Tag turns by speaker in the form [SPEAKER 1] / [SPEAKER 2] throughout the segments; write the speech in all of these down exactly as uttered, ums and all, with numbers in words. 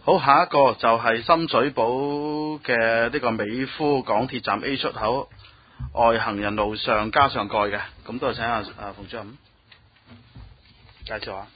[SPEAKER 1] 好，下一個就係深水埗嘅呢個美孚港鐵站 A 出口外行人路上加上蓋嘅，咁都係請阿阿馮主任介紹下。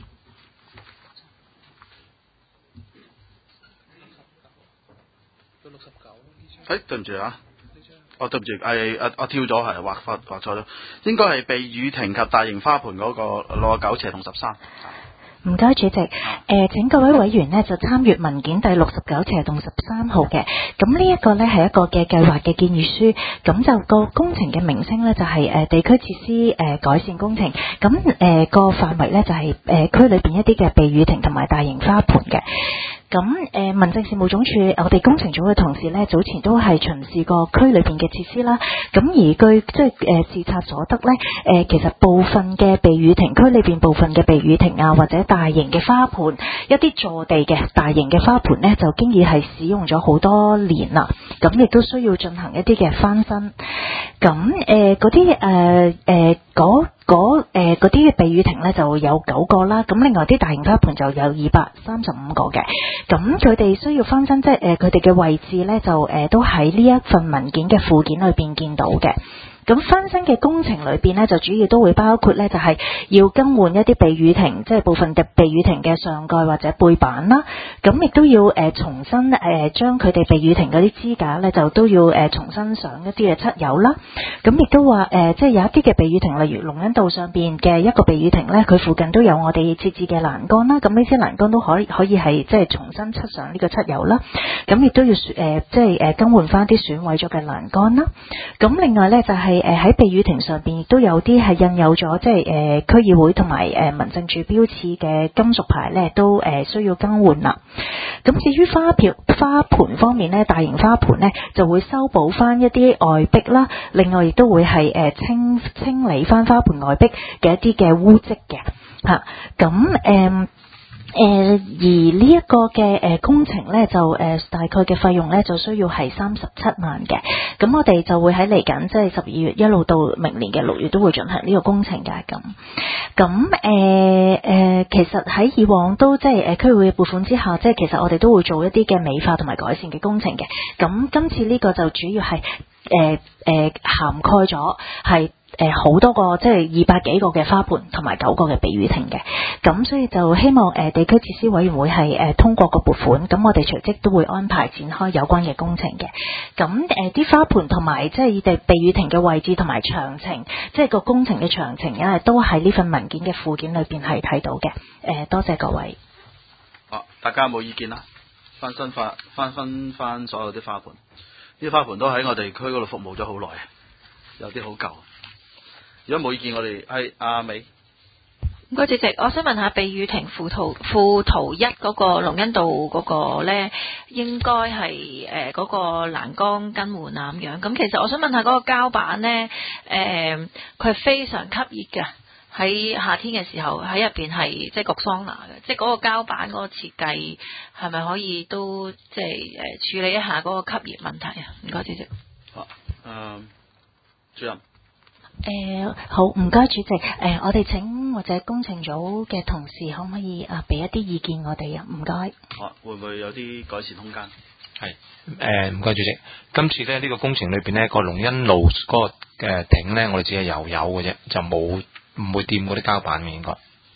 [SPEAKER 1] 六十九。誒，對唔住啊！哦，對唔住，係我我跳咗，係畫畫畫錯咗，應該係避雨亭及大型花盆嗰個六十九斜同十三。
[SPEAKER 2] 唔該，主席。誒、呃，請各位委員呢就參閱文件第六十九斜同十三號嘅。咁呢一個呢係一個嘅計劃嘅建議書。咁就個工程嘅名稱呢就係、是、誒、呃、地區設施誒、呃、改善工程。咁誒、呃、個範圍呢就係、是、誒、呃、區裏邊一啲嘅避雨亭同埋大型花盆嘅。咁誒、呃、民政事務總署我哋工程組嘅同事呢，早前都係巡視過區裏邊嘅設施啦。咁而據即係誒視察所得呢，誒、呃、其實部分嘅避雨亭區裏邊部分嘅避雨亭啊，或者大型嘅花盆，一啲坐地嘅大型嘅花盆呢，就經已係使用咗好多年啦。咁亦都需要進行一啲嘅翻新。咁誒嗰啲誒誒嗰嗰誒嗰啲嘅避雨亭呢，就有九個啦。咁另外啲大型花盆就有二百三十五個嘅。咁佢哋需要翻新，即係誒佢哋嘅位置呢，就誒、呃、都喺呢一份文件嘅附件裏邊見到嘅。咁翻新嘅工程裏邊呢，就主要都會包括呢，就係、是、要更換一啲避雨亭，即係部分嘅避雨亭嘅上蓋或者背板啦。咁亦都要誒、呃、重新誒將佢哋避雨亭嗰啲支架呢，就都要誒、呃、重新上一啲嘅漆油啦。咁亦都話誒、呃，即係有一啲嘅避雨亭，例如龍恩道上邊嘅一個避雨亭呢，佢附近都有我哋設置嘅欄杆啦。咁呢啲欄杆都可以可以係即係重新漆上呢個漆油啦。咁亦都要誒、呃、即係誒更換翻啲損毀咗嘅欄杆啦。咁另外呢，就係、是。誒喺避雨亭上邊亦都有啲係印有咗即係誒區議會同埋誒民政處標誌嘅金屬牌咧，都誒需要更換啦。咁至於花瓢花盆方面咧，大型花盆咧就會修補翻一啲外壁啦，另外亦都會係誒清清理翻花盆外壁嘅一啲嘅污漬嘅嚇。咁誒。誒、呃，而呢一個嘅誒、呃、工程咧，就誒、呃、大概嘅費用咧，就需要係三十七萬嘅。咁我哋就會喺嚟緊，即係十二月一路到明年嘅六月都會進行呢個工程嘅。咁咁誒誒，其實喺以往都即係誒區會撥款之下，即係其實我哋都會做一啲嘅美化同埋改善嘅工程嘅。咁今次呢個就主要係誒誒涵蓋咗係。誒好、呃、多個即係二百幾個嘅花盆同埋九個嘅避雨亭嘅，咁所以就希望誒、呃、地區設施委員會係誒、呃、通過個撥款，咁我哋隨即都會安排展開有關嘅工程嘅。咁誒啲花盆同埋即係地避雨亭嘅位置同埋詳情，即係個工程嘅詳情，因為都喺呢份文件嘅附件裏邊係睇到嘅。誒、呃、多謝各位。
[SPEAKER 1] 好，大家有冇意見啦？翻新翻翻分翻所有啲花盆，啲花盆都喺我哋區嗰度服務咗好耐，有啲好舊。如果冇意見，我哋係阿美。
[SPEAKER 3] 唔該，主席，我想問下避雨亭副圖副圖一嗰個龍恩道嗰個咧，應該係誒嗰個欄杆更換啊咁樣。咁其實我想問下嗰個膠板咧，誒佢係非常吸熱嘅，喺夏天嘅時候喺入邊係即係焗桑拿嘅，即係嗰個膠板嗰個設計係咪可以都即係誒處理一下嗰個吸熱問題啊？唔該，主席。
[SPEAKER 1] 好，誒，主任。
[SPEAKER 2] 誒、呃，好，唔該，主席。誒、呃，我哋請或者工程組嘅同事可唔可以啊，俾一啲意見我哋啊？唔該。
[SPEAKER 1] 好，會唔會有啲改善空間？
[SPEAKER 4] 係，誒，唔該，主席。今次咧呢、這個工程裏邊呢個龍恩路嗰個嘅頂咧，我哋只係油油嘅啫，就冇唔會掂嗰啲膠板嘅應該。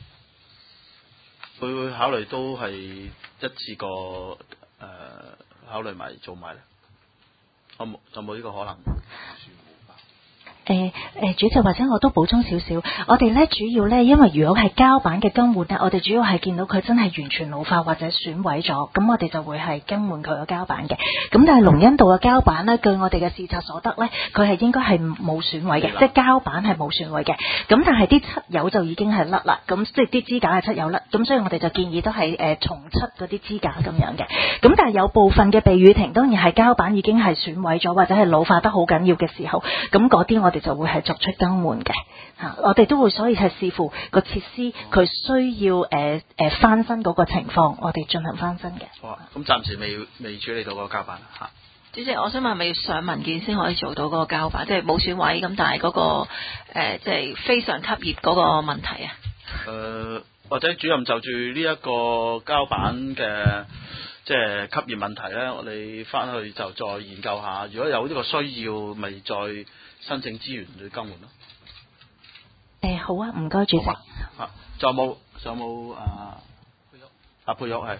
[SPEAKER 1] 會唔會考慮都係一次過誒、呃、考慮埋做埋咧？有冇有冇呢個可能？
[SPEAKER 2] 誒誒，主席或者我都補充少少，我哋咧主要咧，因為如果係膠板嘅更換咧，我哋主要係見到佢真係完全老化或者損毀咗，咁我哋就會係更換佢個膠板嘅。咁但係龍恩道嘅膠板咧，據我哋嘅視察所得咧，佢係應該係冇損毀嘅，即係膠板係冇損毀嘅。咁但係啲漆油就已經係甩啦，咁即係啲支架嘅漆油甩，咁所以我哋就建議都係誒、呃、重漆嗰啲支架咁樣嘅。咁但係有部分嘅避雨亭當然係膠板已經係損毀咗或者係老化得好緊要嘅時候，咁嗰啲我哋就會係作出更換嘅嚇，我哋都會所以係視乎個設施佢需要誒誒、呃呃、翻新嗰個情況，我哋進行翻新嘅。
[SPEAKER 1] 好啊，咁暫時未未處理到嗰個膠板嚇。
[SPEAKER 3] 主席，我想問係咪要上文件先可以做到嗰個膠板，即係冇損毀咁，但係嗰、嗰個誒即係非常吸熱嗰個問題啊？
[SPEAKER 1] 誒、呃，或者主任就住呢一個膠板嘅即係吸熱問題咧，我哋翻去就再研究下。如果有呢個需要，咪再申請資源去更換咯。
[SPEAKER 2] 誒好啊，唔該主席。
[SPEAKER 1] 啊，仲有冇？仲有冇啊？佩玉，啊佩玉係。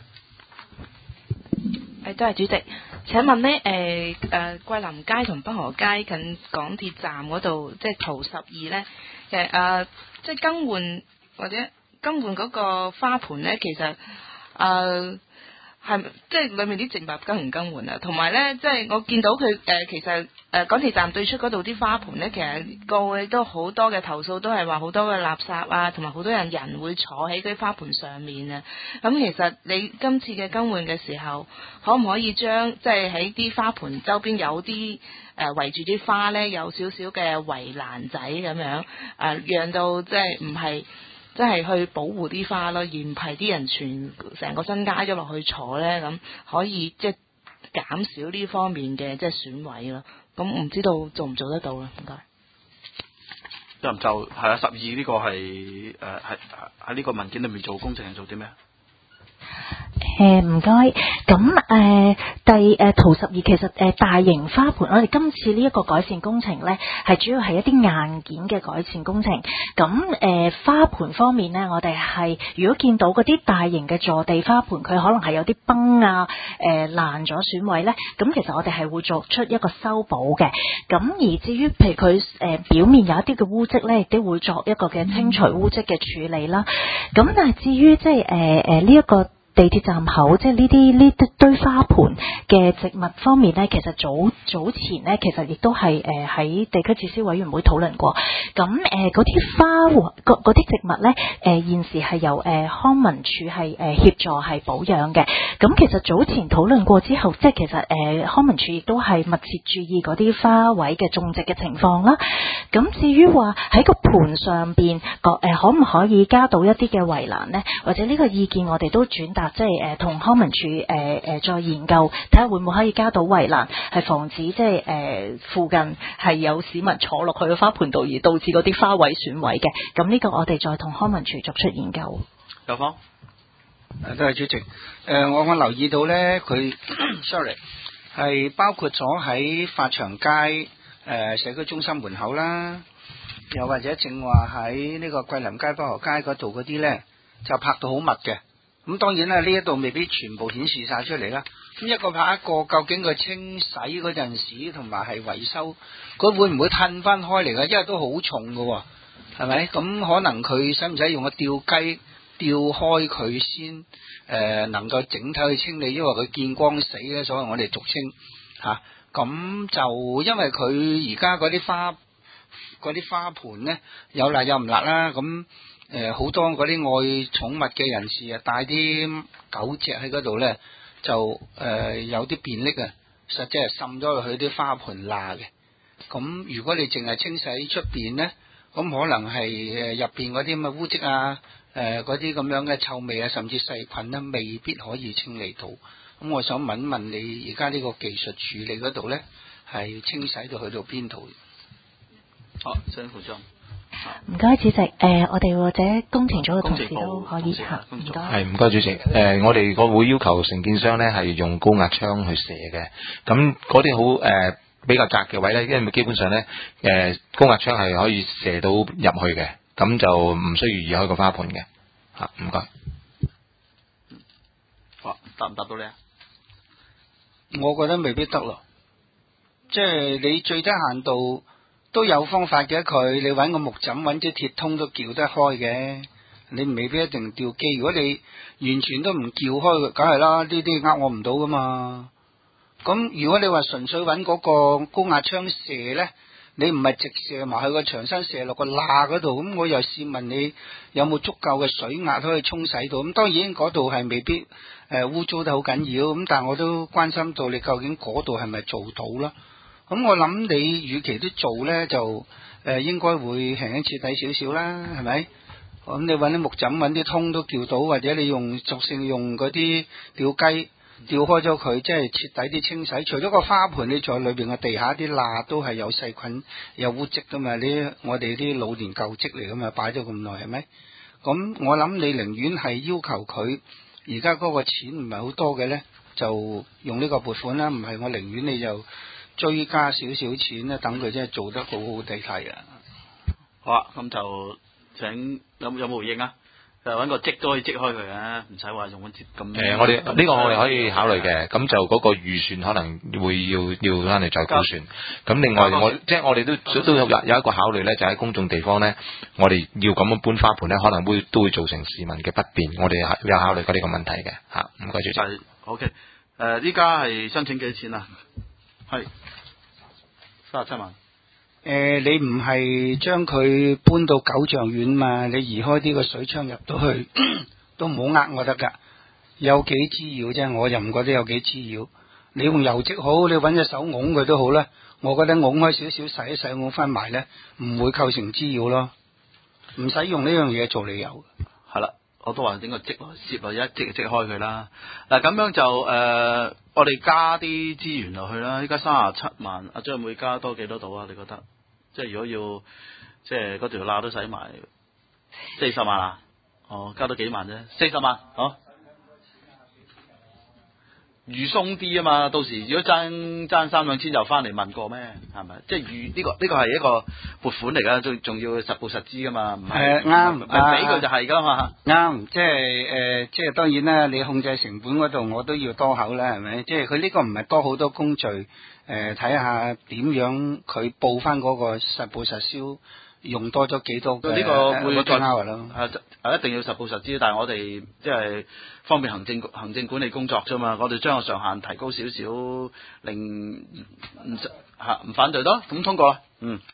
[SPEAKER 5] 誒，多謝主席。請問呢，誒誒桂林街同北河街近港鐵站嗰度，即係圖十二呢，其實誒即係更換或者更換嗰個花盆呢，其實誒係即係裡面啲植物更唔更換啊？同埋呢，即係我見到佢誒、呃、其實誒、呃、港鐵站對出嗰度啲花盆呢，其實過去都好多嘅投訴，都係話好多嘅垃圾啊，同埋好多人人會坐喺嗰啲花盆上面啊。咁其實你今次嘅更換嘅時候，可唔可以將即係喺啲花盆周邊有啲誒、呃、圍住啲花呢，有少少嘅圍欄仔咁樣誒、呃，讓到即係唔係即係去保護啲花咯，而唔係啲人全成個身加咗落去坐呢，咁可以即係減少呢方面嘅即係損毀咯。咁唔知道做唔做得到啊？唔該。
[SPEAKER 1] 就唔就係啊？十二呢個係誒係喺呢個文件裏面做工程係做啲咩？
[SPEAKER 2] 誒唔該，咁誒第誒圖十二其實誒、呃、大型花盆，我哋今次呢一個改善工程呢，係主要係一啲硬件嘅改善工程。咁誒、呃、花盆方面呢，我哋係如果見到嗰啲大型嘅坐地花盆，佢可能係有啲崩啊、誒、呃、爛咗損毀呢，咁其實我哋係會作出一個修補嘅。咁而至於譬如佢誒、呃、表面有一啲嘅污漬呢，亦都會作一個嘅清除污漬嘅處理啦。咁但係至於即係誒誒呢一個地鐵站口即係呢啲呢堆花盆嘅植物方面呢，其實早早前呢，其實亦都係誒喺地區設施委員會討論過。咁誒嗰啲花嗰嗰啲植物呢，誒、呃、現時係由誒、呃、康文署係誒協助係保養嘅。咁其實早前討論過之後，即係其實誒、呃、康文署亦都係密切注意嗰啲花卉嘅種植嘅情況啦。咁至於話喺個盆上邊個誒可唔可以加到一啲嘅圍欄呢？或者呢個意見我哋都轉達。即係誒同康文署誒誒再研究，睇下會唔會可以加到圍欄，係防止即係誒附近係有市民坐落去個花盆度，而導致嗰啲花卉損毀嘅。咁呢個我哋再同康文署作出研究。
[SPEAKER 1] 有方，
[SPEAKER 6] 誒多謝主席。誒、呃、我我留意到咧，佢 sorry 係包括咗喺發祥街誒、呃、社區中心門口啦，又或者正話喺呢個桂林街北河街嗰度嗰啲咧，就拍到好密嘅。咁當然啦，呢一度未必全部顯示晒出嚟啦。咁一個拍一個，究竟佢清洗嗰陣時同埋係維修，佢會唔會褪翻開嚟嘅？因為都好重㗎，係咪？咁可能佢使唔使用個吊機吊開佢先？誒、呃，能夠整體去清理，因為佢見光死咧，所謂我哋俗稱吓。咁、啊、就因為佢而家嗰啲花嗰啲花盆咧，有辣有唔辣啦，咁。誒，好、呃、多嗰啲愛寵物嘅人士啊，帶啲狗隻喺嗰度咧，就誒、呃、有啲便溺啊，實際係滲咗落去啲花盆罅嘅。咁如果你淨係清洗出邊咧，咁可能係誒入邊嗰啲咁嘅污漬啊，誒嗰啲咁樣嘅臭味啊，甚至細菌咧，未必可以清理到。咁我想問問你，而家呢個技術處理嗰度咧，係清洗到去到邊度？
[SPEAKER 1] 好，張副總。
[SPEAKER 2] 唔該，主席。誒、呃，我哋或者工程組嘅同事都可以嚇，唔該。
[SPEAKER 4] 係唔該，主席。誒、呃，我哋個會要求承建商咧係用高壓槍去射嘅。咁嗰啲好誒比較窄嘅位咧，因為基本上咧誒、呃、高壓槍係可以射到入去嘅，咁就唔需要移開個花盆嘅。嚇，唔該。
[SPEAKER 1] 好，答唔答到你啊？
[SPEAKER 6] 我覺得未必得咯。即係你最低限度。都有方法嘅，佢你揾個木枕揾啲鐵通都撬得開嘅，你未必一定吊機。如果你完全都唔撬開，梗係啦，呢啲呃我唔到噶嘛。咁如果你話純粹揾嗰個高壓槍射呢，你唔係直射埋去個牆身射落個罅嗰度，咁我又試問你有冇足夠嘅水壓可以沖洗到？咁當然嗰度係未必誒污糟得好緊要，咁但係我都關心到你究竟嗰度係咪做到啦？咁我諗你與其都做呢，就誒、呃、應該會輕輕徹底少少啦，係咪？咁你揾啲木枕揾啲通都叫到，或者你用索性用嗰啲吊機吊開咗佢，即係徹底啲清洗。除咗個花盆，你在裏邊嘅地下啲罅都係有細菌有污漬噶嘛？你我哋啲老年舊漬嚟噶嘛，擺咗咁耐係咪？咁我諗你寧願係要求佢而家嗰個錢唔係好多嘅呢， 就用呢個撥款啦，唔係我寧願你就追加少少錢咧，等佢真係做得好好地睇啊！
[SPEAKER 1] 好啊，咁就請有有冇回應啊？就揾個積都可以積開佢嘅，唔使話用嗰啲咁。
[SPEAKER 4] 誒、呃，我哋呢、這個我哋可以考慮嘅，咁就嗰個預算可能會要要翻嚟再估算。咁另外我即係我哋都都有有一個考慮咧，就喺公眾地方咧，我哋要咁樣搬花盆咧，可能會都會造成市民嘅不便。我哋有考慮過呢個問題嘅嚇。唔該主席。
[SPEAKER 1] 係 OK。誒，依家係申請幾錢啊？係三十七萬。
[SPEAKER 6] 誒、呃，你唔係將佢搬到九丈遠嘛？你移開啲個水槍入到去，都唔好呃我得噶。有幾滋擾啫？我又唔覺得有幾滋擾。你用油漬好，你揾隻手拱佢都好啦。我覺得拱開少少，洗一洗拱翻埋咧，唔會構成滋擾咯。唔使用呢樣嘢做理由。
[SPEAKER 1] 係啦，我都話整個積落攝落一積就積開佢啦。嗱，咁樣就誒、呃，我哋加啲資源落去啦。依家三十七萬，阿張會加多幾多度啊？你覺得？即係如果要，即係嗰條罅都使埋四十萬啊？哦，加多幾萬啫，四十萬，好。預鬆啲啊嘛，到時如果爭爭三兩千就翻嚟問過咩？係咪？即係預呢個呢、呢個係一個撥款嚟噶，仲仲要實報實知噶嘛？唔係
[SPEAKER 6] 誒啱，
[SPEAKER 1] 唔係俾佢就係噶嘛？
[SPEAKER 6] 啱，即係誒，即係當然啦，你控制成本嗰度我都要多口啦，係咪？即係佢呢個唔係多好多工序，誒睇下點樣佢報翻嗰個實報實銷。用多咗幾多？
[SPEAKER 1] 呢個會再
[SPEAKER 6] 咯，
[SPEAKER 1] 係一定要實報實知，但係我哋即係方便行政行政管理工作啫嘛。我哋將個上限提高少少，令唔唔嚇唔反對咯，咁通過啦。嗯。